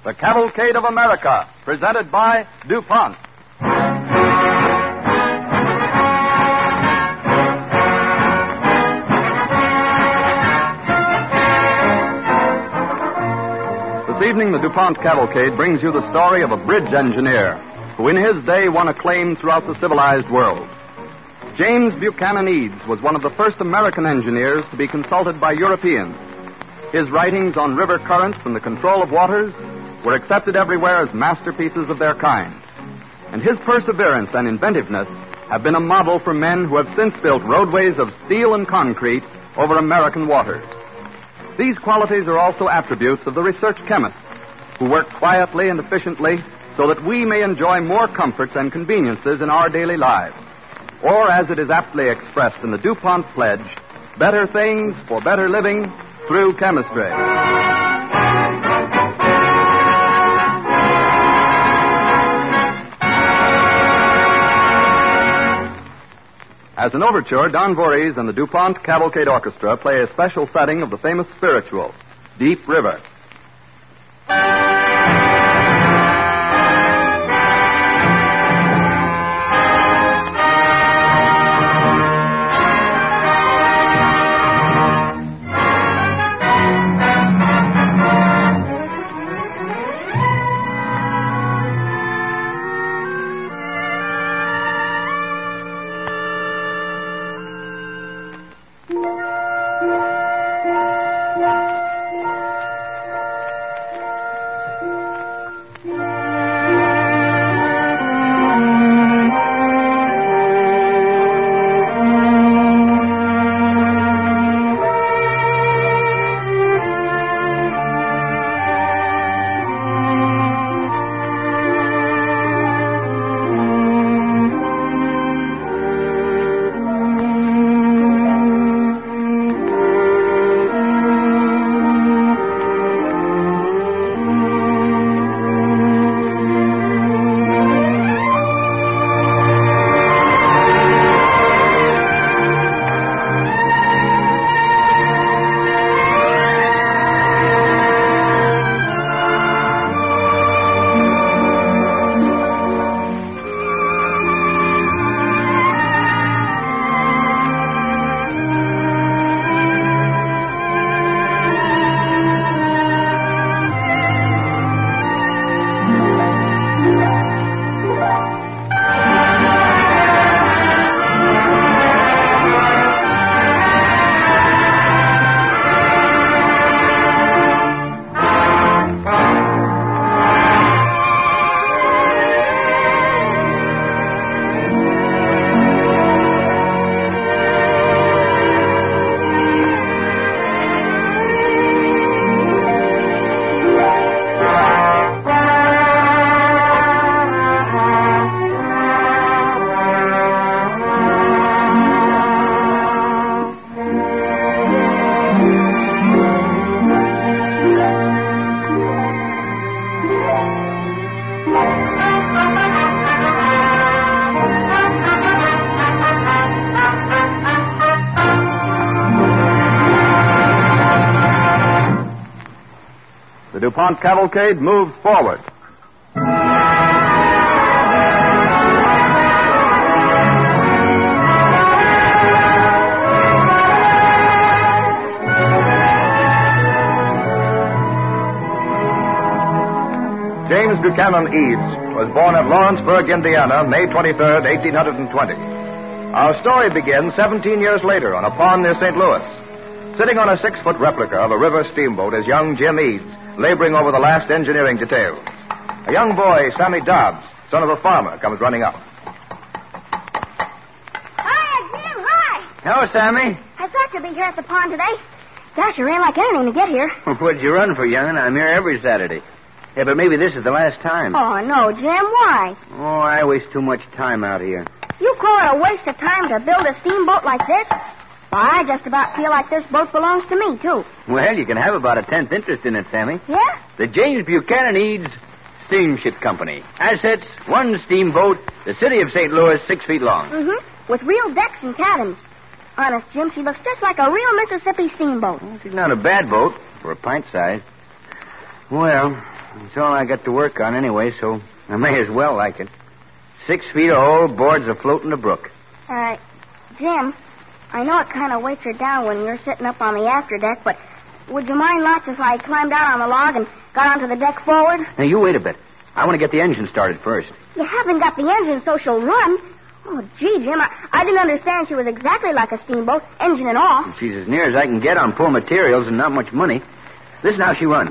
The Cavalcade of America, presented by DuPont. This evening, the DuPont Cavalcade brings you the story of a bridge engineer who in his day won acclaim throughout the civilized world. James Buchanan Eads was one of the first American engineers to be consulted by Europeans. His writings on river currents and the control of waters were accepted everywhere as masterpieces of their kind. And his perseverance and inventiveness have been a model for men who have since built roadways of steel and concrete over American waters. These qualities are also attributes of the research chemists, who work quietly and efficiently so that we may enjoy more comforts and conveniences in our daily lives. Or, as it is aptly expressed in the DuPont pledge, better things for better living through chemistry. As an overture, Don Voorhees and the DuPont Cavalcade Orchestra play a special setting of the famous spiritual, Deep River. The DuPont Cavalcade moves forward. James Buchanan Eads was born at Lawrenceburg, Indiana, May 23rd, 1820. Our story begins 17 years later on a pond near St. Louis. Sitting on a 6-foot replica of a river steamboat is young Jim Eads, laboring over the last engineering details. A young boy, Sammy Dobbs, son of a farmer, comes running up. Hi, Jim, hi. Hello, Sammy. I thought you'd be here at the pond today. Gosh, you ran like anything to get here. What'd you run for, young'un? I'm here every Saturday. Yeah, but maybe this is the last time. Oh, no, Jim, why? Oh, I waste too much time out here. You call it a waste of time to build a steamboat like this? Well, I just about feel like this boat belongs to me, too. Well, you can have about a 10th interest in it, Sammy. Yeah? The James Buchanan Eads Steamship Company. Assets, 1 steamboat, the city of St. Louis, 6 feet long. Mm-hmm. With real decks and cabins. Honest, Jim, she looks just like a real Mississippi steamboat. Well, she's not a bad boat for a pint size. Well, It's all I got to work on anyway, so I may as well like it. 6 feet of hole, boards afloat in the brook. Jim, I know it kind of weights her down when you're sitting up on the afterdeck, but would you mind lots if I climbed out on the log and got onto the deck forward? Now, you wait a bit. I want to get the engine started first. You haven't got the engine, so she'll run. Oh, gee, Jim, I didn't understand she was exactly like a steamboat, engine and all. She's as near as I can get on poor materials and not much money. Listen how she runs.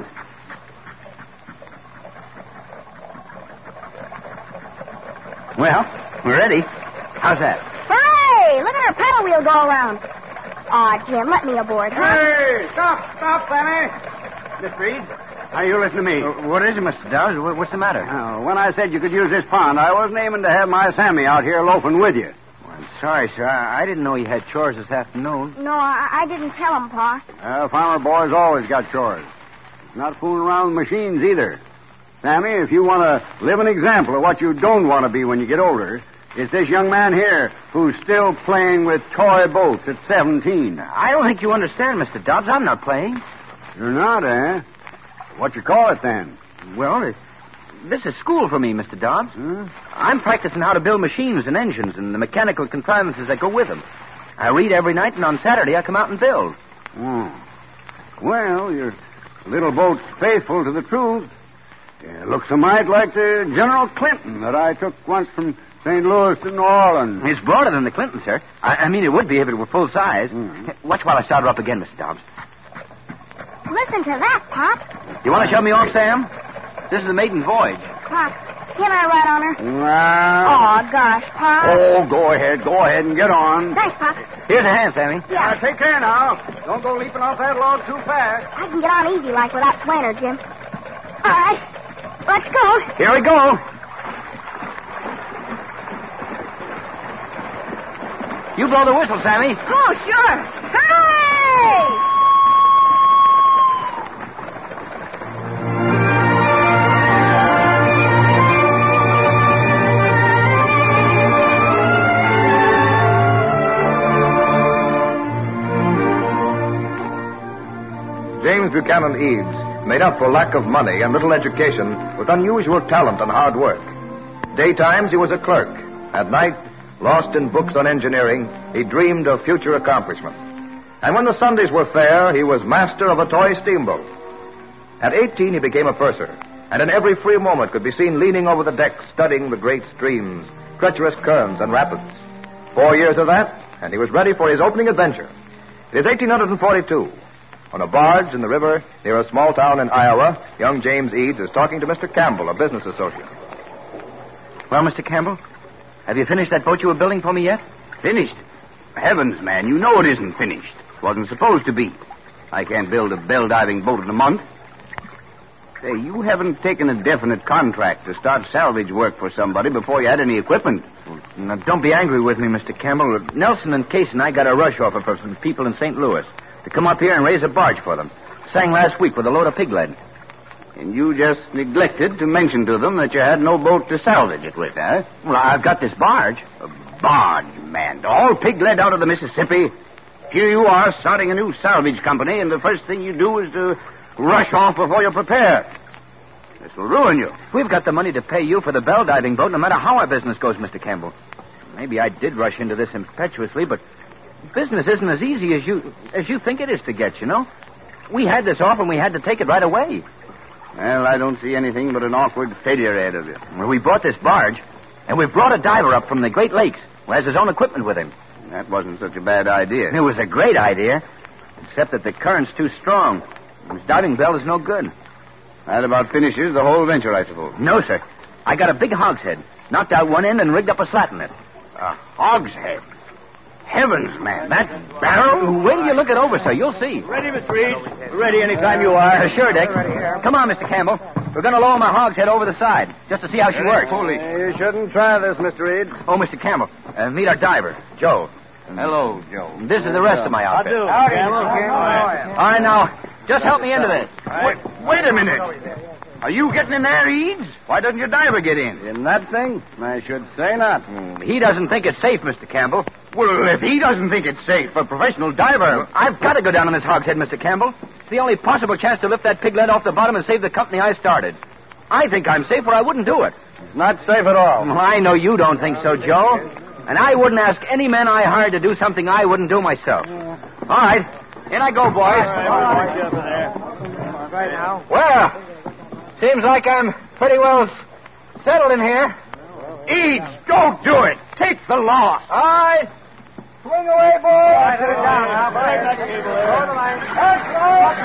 Well, we're ready. How's that? Hooray! Look at her paddle wheel go around. Aw, Jim, let me aboard, huh? Hey, stop, Sammy. Miss Reed, now you listen to me. What is it, Mr. Dawes? What's the matter? When I said you could use this pond, I wasn't aiming to have my Sammy out here loafing with you. Well, I'm sorry, sir. I didn't know you had chores this afternoon. No, I didn't tell him, Pa. Farmer boys always got chores. Not fooling around with machines either. Sammy, if you want to live an example of what you don't want to be when you get older, it's this young man here who's still playing with toy boats at 17. I don't think you understand, Mr. Dobbs. I'm not playing. You're not, eh? What you call it, then? Well, this is school for me, Mr. Dobbs. Huh? I'm practicing how to build machines and engines and the mechanical contrivances that go with them. I read every night, and on Saturday I come out and build. Oh. Well, your little boat's faithful to the truth. It looks a mite like the General Clinton that I took once from St. Louis to New Orleans. It's broader than the Clinton, sir. I mean, it would be if it were full size. Mm-hmm. Watch while I start her up again, Mr. Dobbs. Listen to that, Pop. You want to shove me off, Sam? This is the maiden voyage. Pop, can I ride on her? Well... Oh, gosh, Pop. Oh, go ahead and get on. Thanks, Pop. Here's a hand, Sammy. Yeah. Take care now. Don't go leaping off that log too fast. I can get on easy like without swaying her, Jim. All right. Let's go. Here we go. You blow the whistle, Sammy. Oh, sure. Hooray! James Buchanan Eads made up for lack of money and little education with unusual talent and hard work. Daytimes, he was a clerk. At night, lost in books on engineering, he dreamed of future accomplishment. And when the Sundays were fair, he was master of a toy steamboat. At 18, he became a purser, and in every free moment could be seen leaning over the deck, studying the great streams, treacherous currents, and rapids. 4 years of that, and he was ready for his opening adventure. It is 1842. On a barge in the river near a small town in Iowa, young James Eads is talking to Mr. Campbell, a business associate. Well, Mr. Campbell, have you finished that boat you were building for me yet? Finished? Heavens, man, you know it isn't finished. It wasn't supposed to be. I can't build a bell-diving boat in a month. Say, you haven't taken a definite contract to start salvage work for somebody before you had any equipment. Now, don't be angry with me, Mr. Campbell. Nelson and Case and I got a rush offer from some people in St. Louis to come up here and raise a barge for them. Sang last week with a load of pig lead. And you just neglected to mention to them that you had no boat to salvage it with, huh? Well, I've got this barge. A barge, man. All pig lead out of the Mississippi. Here you are starting a new salvage company, and the first thing you do is to rush off before you're prepared. This will ruin you. We've got the money to pay you for the bell diving boat no matter how our business goes, Mr. Campbell. Maybe I did rush into this impetuously, but business isn't as easy as you think it is to get, you know. We had this offer and we had to take it right away. Well, I don't see anything but an awkward failure ahead of you. Well, we bought this barge, and we've brought a diver up from the Great Lakes who has his own equipment with him. That wasn't such a bad idea. It was a great idea, except that the current's too strong. His diving bell is no good. That about finishes the whole venture, I suppose. No, sir. I got a big hogshead, knocked out one end and rigged up a slat in it. A hogshead? Heavens, man, that barrel? Wait till you look it over, sir. You'll see. Ready, Mr. Reed? Ready anytime you are. Sure, Dick. Come on, Mr. Campbell. We're going to lower my hogshead over the side, just to see how she works. You shouldn't try this, Mr. Reed. Oh, Mr. Campbell, meet our diver, Joe. Hello, Joe. This is the rest of my outfit. Howdy. All right, now, just help me into this. Wait a minute. Are you getting in there, Eads? Why doesn't your diver get in? In that thing? I should say not. He doesn't think it's safe, Mr. Campbell. Well, if he doesn't think it's safe, a professional diver... I've got to go down on this hogshead, Mr. Campbell. It's the only possible chance to lift that pig lead off the bottom and save the company I started. I think I'm safe, or I wouldn't do it. It's not safe at all. Well, I know you don't think so, Joe. And I wouldn't ask any man I hired to do something I wouldn't do myself. All right. In I go, boys. Right now. Well, seems like I'm pretty well settled in here. Eads, don't do it. Take the loss. All right. Swing away, boys. Sit it down now. Hold the line.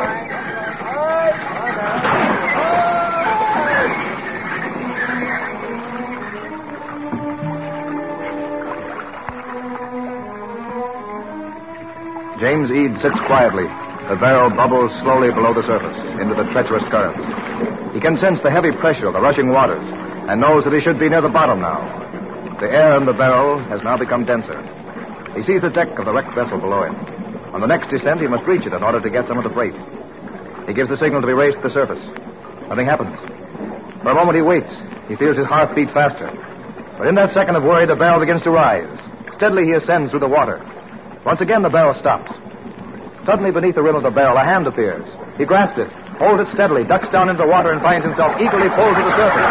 James Eads sits quietly. The barrel bubbles slowly below the surface into the treacherous currents. He can sense the heavy pressure of the rushing waters and knows that he should be near the bottom now. The air in the barrel has now become denser. He sees the deck of the wrecked vessel below him. On the next descent, he must reach it in order to get some of the freight. He gives the signal to be raised to the surface. Nothing happens. For a moment, he waits. He feels his heart beat faster. But in that second of worry, the barrel begins to rise. Steadily, he ascends through the water. Once again, the barrel stops. Suddenly, beneath the rim of the barrel, a hand appears. He grasps it, holds it steadily, ducks down into the water, and finds himself eagerly pulled to the surface.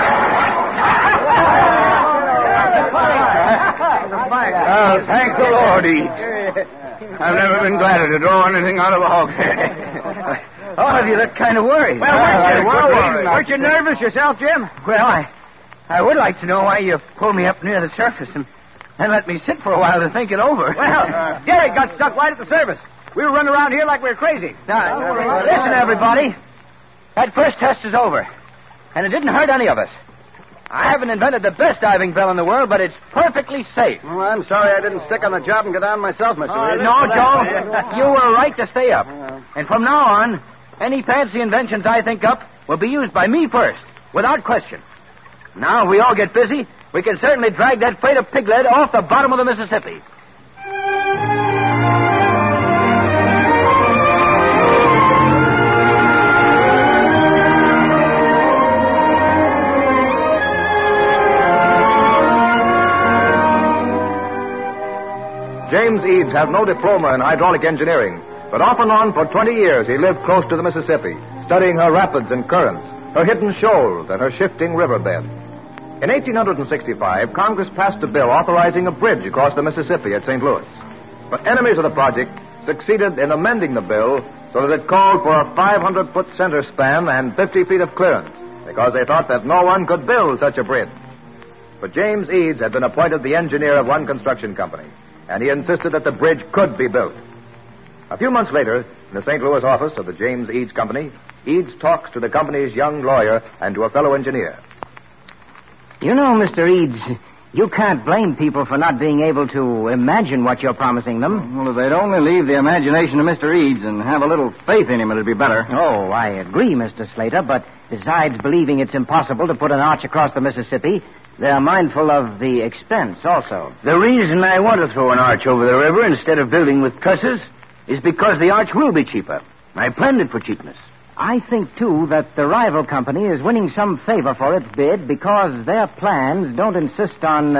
Oh, thank the Lord, Eads. I've never been gladder to draw anything out of a hogshead. All of you look kind of worried. Weren't you nervous yourself, Jim? Well, I would like to know why you pulled me up near the surface and let me sit for a while to think it over. Well, Derek got stuck right at the surface. We were running around here like we were crazy. Now, listen, everybody. That first test is over, and it didn't hurt any of us. I haven't invented the best diving bell in the world, but it's perfectly safe. Well, I'm sorry I didn't stick on the job and get down myself, Mr. Reed. No, Joe, you were right to stay up. And from now on, any fancy inventions I think up will be used by me first, without question. Now, if we all get busy, we can certainly drag that freight of pig lead off the bottom of the Mississippi. James Eads had no diploma in hydraulic engineering, but off and on for 20 years he lived close to the Mississippi, studying her rapids and currents, her hidden shoals, and her shifting riverbed. In 1865, Congress passed a bill authorizing a bridge across the Mississippi at St. Louis. But enemies of the project succeeded in amending the bill so that it called for a 500-foot center span and 50 feet of clearance, because they thought that no one could build such a bridge. But James Eads had been appointed the engineer of one construction company, and he insisted that the bridge could be built. A few months later, in the St. Louis office of the James Eads Company, Eads talks to the company's young lawyer and to a fellow engineer. You know, Mr. Eads, you can't blame people for not being able to imagine what you're promising them. Well, if they'd only leave the imagination to Mr. Eads and have a little faith in him, it'd be better. Oh, I agree, Mr. Slater, but besides believing it's impossible to put an arch across the Mississippi, they're mindful of the expense also. The reason I want to throw an arch over the river instead of building with trusses is because the arch will be cheaper. I planned it for cheapness. I think, too, that the rival company is winning some favor for its bid because their plans don't insist on,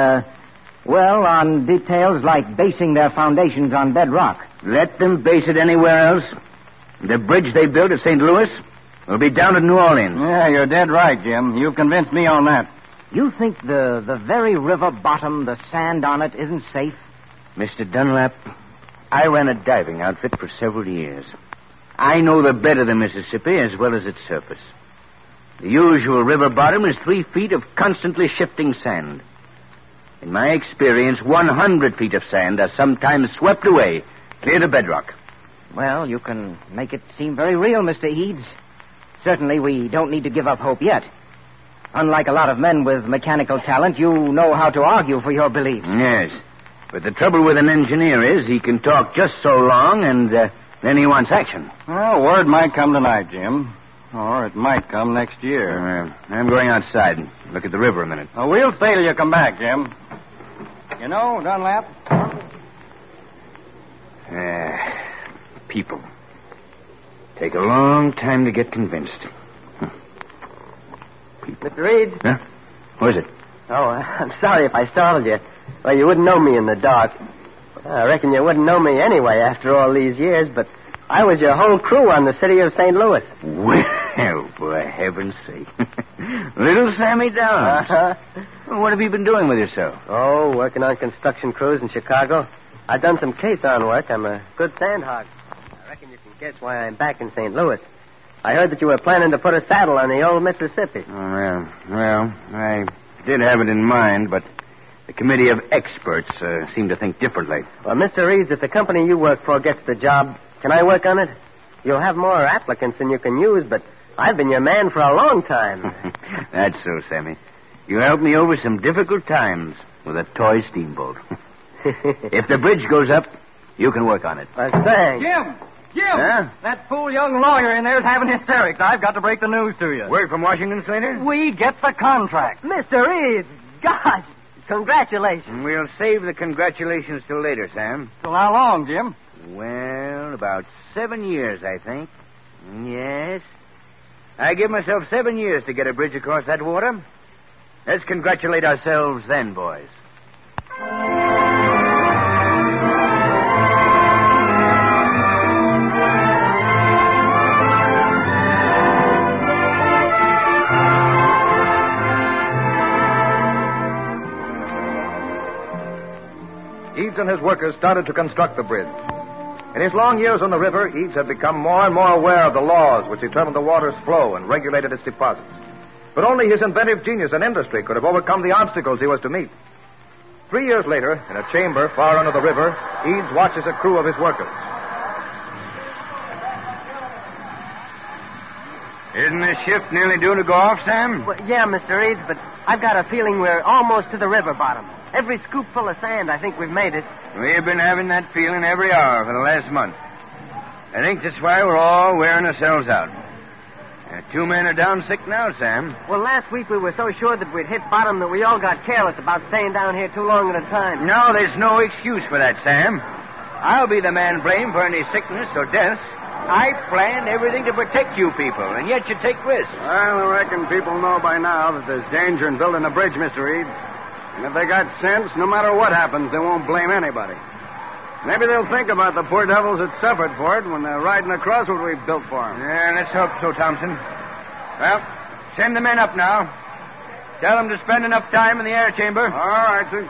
on details like basing their foundations on bedrock. Let them base it anywhere else. The bridge they built at St. Louis will be down at New Orleans. Yeah, you're dead right, Jim. You've convinced me on that. You think the very river bottom, the sand on it, isn't safe? Mr. Dunlap, I ran a diving outfit for several years. I know the bed of the Mississippi as well as its surface. The usual river bottom is 3 feet of constantly shifting sand. In my experience, 100 feet of sand are sometimes swept away, clear to bedrock. Well, you can make it seem very real, Mr. Eads. Certainly, we don't need to give up hope yet. Unlike a lot of men with mechanical talent, you know how to argue for your beliefs. Yes, but the trouble with an engineer is he can talk just so long and then he wants action. Well, word might come tonight, Jim. Or it might come next year. I'm going outside and look at the river a minute. We'll stay till you come back, Jim. You know, Dunlap. People. Take a long time to get convinced. Mr. Reed? Huh? Who is it? Oh, I'm sorry if I startled you. Well, you wouldn't know me in the dark. I reckon you wouldn't know me anyway after all these years, but I was your whole crew on the city of St. Louis. Well, Oh, for heaven's sake. Little Sammy Downs. Uh-huh. What have you been doing with yourself? Oh, working on construction crews in Chicago. I've done some caisson work. I'm a good sand hog. I reckon you can guess why I'm back in St. Louis. I heard that you were planning to put a saddle on the old Mississippi. Oh, well, I did have it in mind, but the committee of experts seem to think differently. Well, Mr. Reeves, if the company you work for gets the job, can I work on it? You'll have more applicants than you can use, but I've been your man for a long time. That's so, Sammy. You helped me over some difficult times with a toy steamboat. If the bridge goes up, you can work on it. Thanks. Jim! Huh? That fool young lawyer in there's having hysterics. I've got to break the news to you. Word from Washington, Slater? We get the contract. Mr. Reeves, gosh, congratulations. We'll save the congratulations till later, Sam. So how long, Jim? Well, about 7 years, I think. Yes. I give myself 7 years to get a bridge across that water. Let's congratulate ourselves then, boys. Eads and his workers started to construct the bridge. In his long years on the river, Eads had become more and more aware of the laws which determined the water's flow and regulated its deposits. But only his inventive genius and industry could have overcome the obstacles he was to meet. 3 years later, in a chamber far under the river, Eads watches a crew of his workers. Isn't the ship nearly due to go off, Sam? Well, yeah, Mr. Reeves, but I've got a feeling we're almost to the river bottom. Every scoopful of sand, I think we've made it. We've been having that feeling every hour for the last month. I think that's why we're all wearing ourselves out. 2 men are down sick now, Sam. Well, last week we were so sure that we'd hit bottom that we all got careless about staying down here too long at a time. No, there's no excuse for that, Sam. I'll be the man blamed for any sickness or deaths. I planned everything to protect you people, and yet you take risks. Well, I reckon people know by now that there's danger in building a bridge, Mr. Reed. And if they got sense, no matter what happens, they won't blame anybody. Maybe they'll think about the poor devils that suffered for it when they're riding across what we've built for them. Yeah, let's hope so, Thompson. Well, send the men up now. Tell them to spend enough time in the air chamber. All right, sir.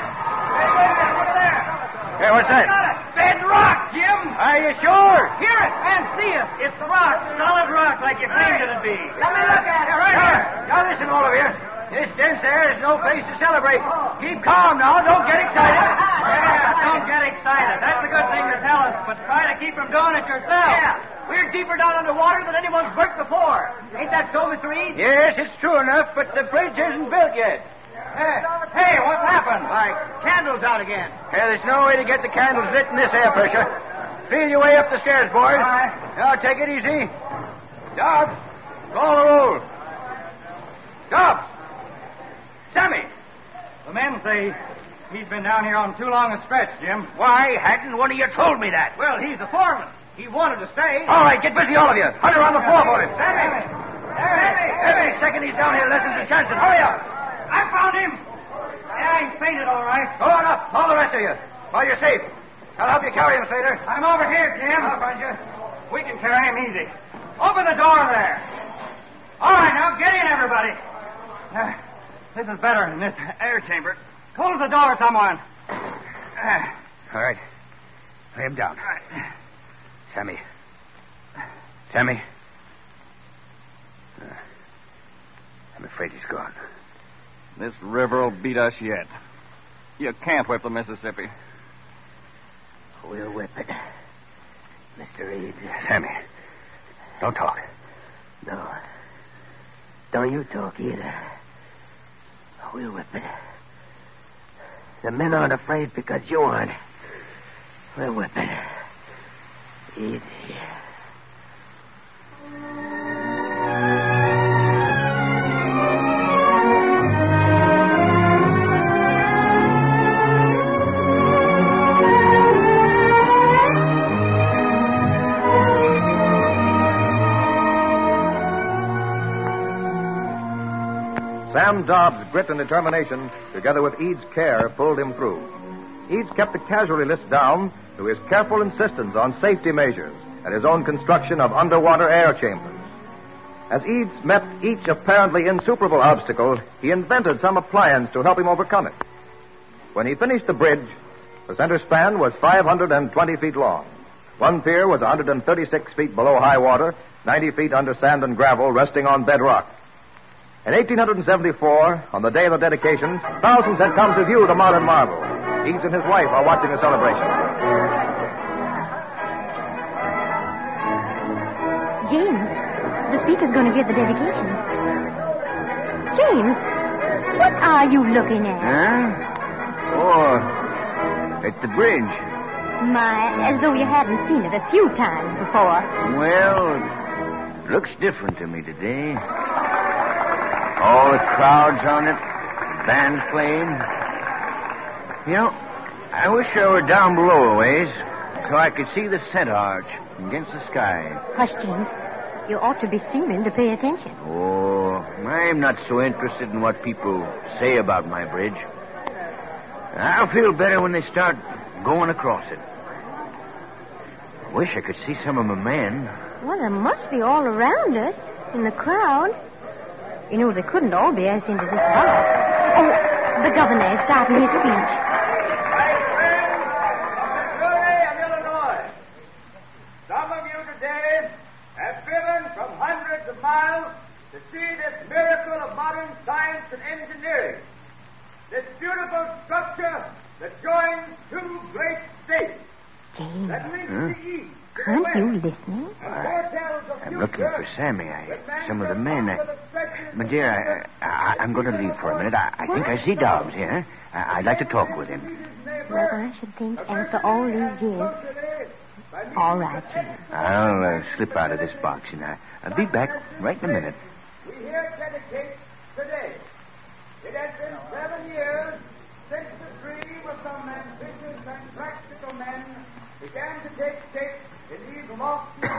Hey, what's that? Bedrock, Jim! Are you sure? Hear it and see it. It's the rock, solid rock like you claimed it'd be. Let me look at it. Right here. Now listen, all of you. This dense air is no place to celebrate. Keep calm now. Don't get excited. Yeah, don't get excited. That's a good thing to tell us, but try to keep from doing it yourself. Yeah. We're deeper down underwater than anyone's worked before. Ain't that so, Mr. Reed? Yes, it's true enough, but the bridge isn't built yet. Hey, what's happened? Why, Candles out again. there's no way to get the candles lit in this air pressure. Feel your way up the stairs, boys. All right. Now, take it easy. Dobbs, call the roll. Dobbs. Sammy. The men say he's been down here on too long a stretch, Jim. Why hadn't one of you told me that? Well, he's the foreman. He wanted to stay. All right, get busy, all of you. Hunt around the floor for him. Sammy! Every second he's down here lessens the chances. Hurry up. I found him. Yeah, he's fainted, all right. Go on up, all the rest of you, while you're safe. I'll help you carry him, Slater. I'm over here, Jim. I'll find you. We can carry him easy. Open the door there. All right, now get in, everybody. This is better than this air chamber. Close the door, someone. All right. Lay him down. Sammy. Sammy. I'm afraid he's gone. This river will beat us yet. You can't whip the Mississippi. We'll whip it. Mr. Reed. Sammy, don't talk. No. Don't you talk either. We'll whip it. The men aren't afraid because you aren't. We'll whip it. Easy. Sam Dobbs' grit and determination, together with Eads' care, pulled him through. Eads kept the casualty list down through his careful insistence on safety measures and his own construction of underwater air chambers. As Eads met each apparently insuperable obstacle, he invented some appliance to help him overcome it. When he finished the bridge, the center span was 520 feet long. One pier was 136 feet below high water, 90 feet under sand and gravel, resting on bedrock. In 1874, on the day of the dedication, thousands had come to view the modern marvel. Eads and his wife are watching the celebration. James, the speaker's going to give the dedication. James, what are you looking at? Huh? Oh, at the bridge. My, as though you hadn't seen it a few times before. Well, it looks different to me today. All the crowds on it, the bands playing. You know, I wish I were down below a ways so I could see the center arch against the sky. Hush, James. You ought to be seeming to pay attention. Oh, I'm not so interested in what people say about my bridge. I'll feel better when they start going across it. I wish I could see some of my men. Well, there must be all around us, in the crowd. You know, they couldn't all be as into this box. Oh, the governor is starting his speech. My friends of Missouri and Illinois, some of you today have driven from hundreds of miles to see this miracle of modern science and engineering. This beautiful structure that joins two great states. James, That links the east. aren't you listening? I'm looking for Sammy. Some of the men. My dear, I'm going to leave for a minute. I think I see Dobbs here. I'd like to talk with him. Well, I should think after all these years. All right, James. I'll slip out of this box, and I'll be back right in a minute. We here dedicate today. It has been 7 years since the dream of some ambitious and practical men began to take shape in these lofty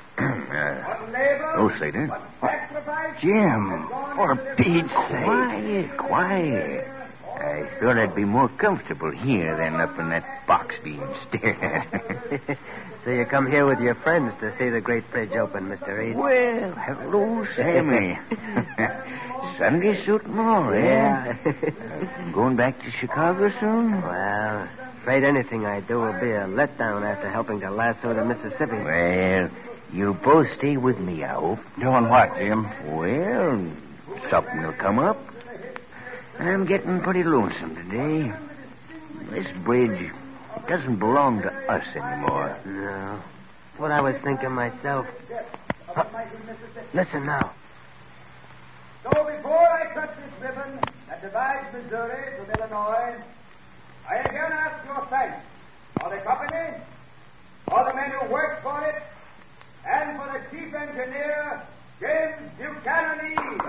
Oh, Slater. Jim, for Pete's sake. Quiet. I thought I'd be more comfortable here than up in that box being stared at. So you come here with your friends to see the great bridge open, Mr. Reed? Well, hello, Sammy. Sunday suit and all, Yeah. Going back to Chicago soon? Well, afraid anything I do will be a letdown after helping to lasso the Mississippi. Well, you'll both stay with me, I hope. Doing what, Jim? Well, something will come up. I'm getting pretty lonesome today. This bridge doesn't belong to us anymore. No. What I was thinking myself. Huh. Listen now. So before I cut this ribbon that divides Missouri from Illinois, I again ask your thanks for the company, for the men who worked for it, and for the chief engineer, James Buchanan Eads.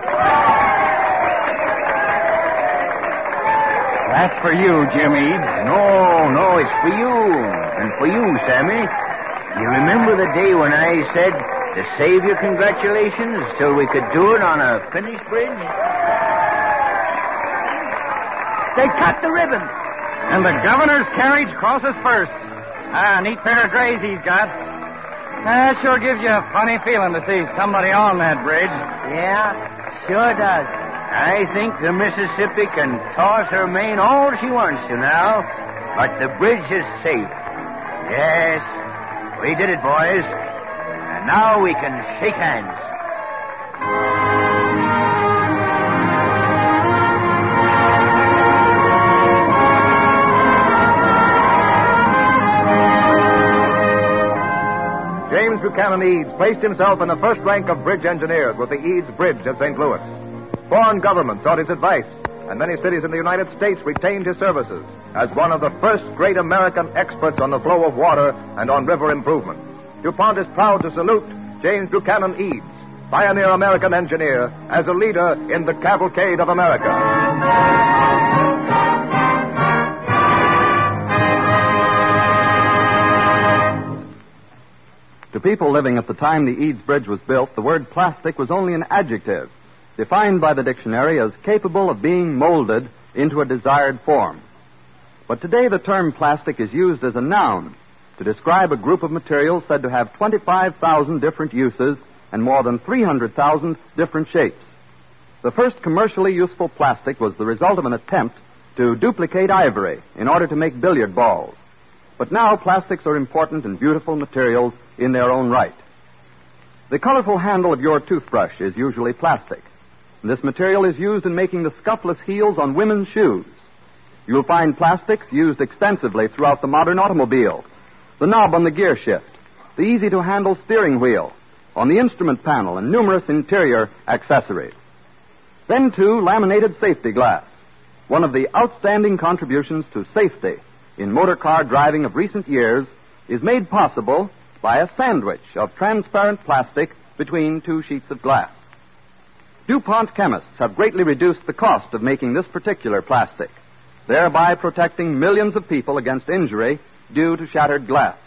That's for you, Jim Eads. No, it's for you. And for you, Sammy. You remember the day when I said to save your congratulations till we could do it on a finished bridge? They cut the ribbon. And the governor's carriage crosses first. Neat pair of grays he's got. That sure gives you a funny feeling to see somebody on that bridge. Yeah, sure does. I think the Mississippi can toss her mane all she wants to now, but the bridge is safe. Yes, we did it, boys. And now we can shake hands. James Buchanan Eads placed himself in the first rank of bridge engineers with the Eads Bridge at St. Louis. Foreign governments sought his advice, and many cities in the United States retained his services as one of the first great American experts on the flow of water and on river improvement. DuPont is proud to salute James Buchanan Eads, pioneer American engineer, as a leader in the cavalcade of America. To people living at the time the Eads Bridge was built, the word plastic was only an adjective, defined by the dictionary as capable of being molded into a desired form. But today the term plastic is used as a noun to describe a group of materials said to have 25,000 different uses and more than 300,000 different shapes. The first commercially useful plastic was the result of an attempt to duplicate ivory in order to make billiard balls. But now plastics are important and beautiful materials in their own right. The colorful handle of your toothbrush is usually plastic. This material is used in making the scuffless heels on women's shoes. You'll find plastics used extensively throughout the modern automobile. The knob on the gear shift, the easy-to-handle steering wheel, on the instrument panel, and numerous interior accessories. Then, too, laminated safety glass, one of the outstanding contributions to safety in motor car driving of recent years, is made possible by a sandwich of transparent plastic between two sheets of glass. DuPont chemists have greatly reduced the cost of making this particular plastic, thereby protecting millions of people against injury due to shattered glass.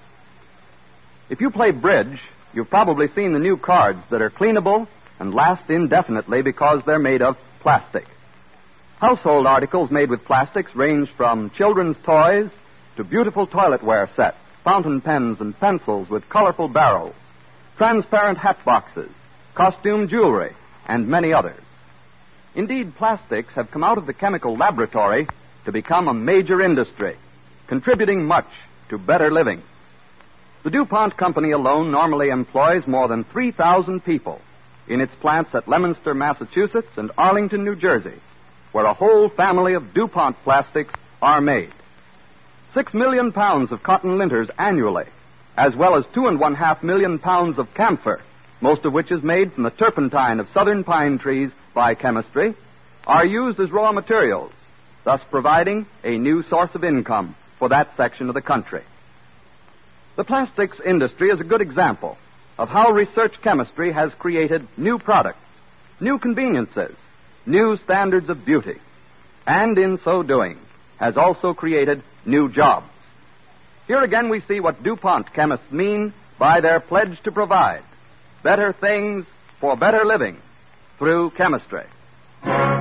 If you play bridge, you've probably seen the new cards that are cleanable and last indefinitely because they're made of plastic. Household articles made with plastics range from children's toys to beautiful toiletware sets, fountain pens and pencils with colorful barrels, transparent hat boxes, costume jewelry, and many others. Indeed, plastics have come out of the chemical laboratory to become a major industry, contributing much to better living. The DuPont Company alone normally employs more than 3,000 people in its plants at Leominster, Massachusetts, and Arlington, New Jersey, where a whole family of DuPont plastics are made. 6 million pounds of cotton linters annually, as well as 2.5 million pounds of camphor, most of which is made from the turpentine of southern pine trees by chemistry, are used as raw materials, thus providing a new source of income for that section of the country. The plastics industry is a good example of how research chemistry has created new products, new conveniences, new standards of beauty, and in so doing has also created new jobs. Here again we see what DuPont chemists mean by their pledge to provide better things for better living through chemistry.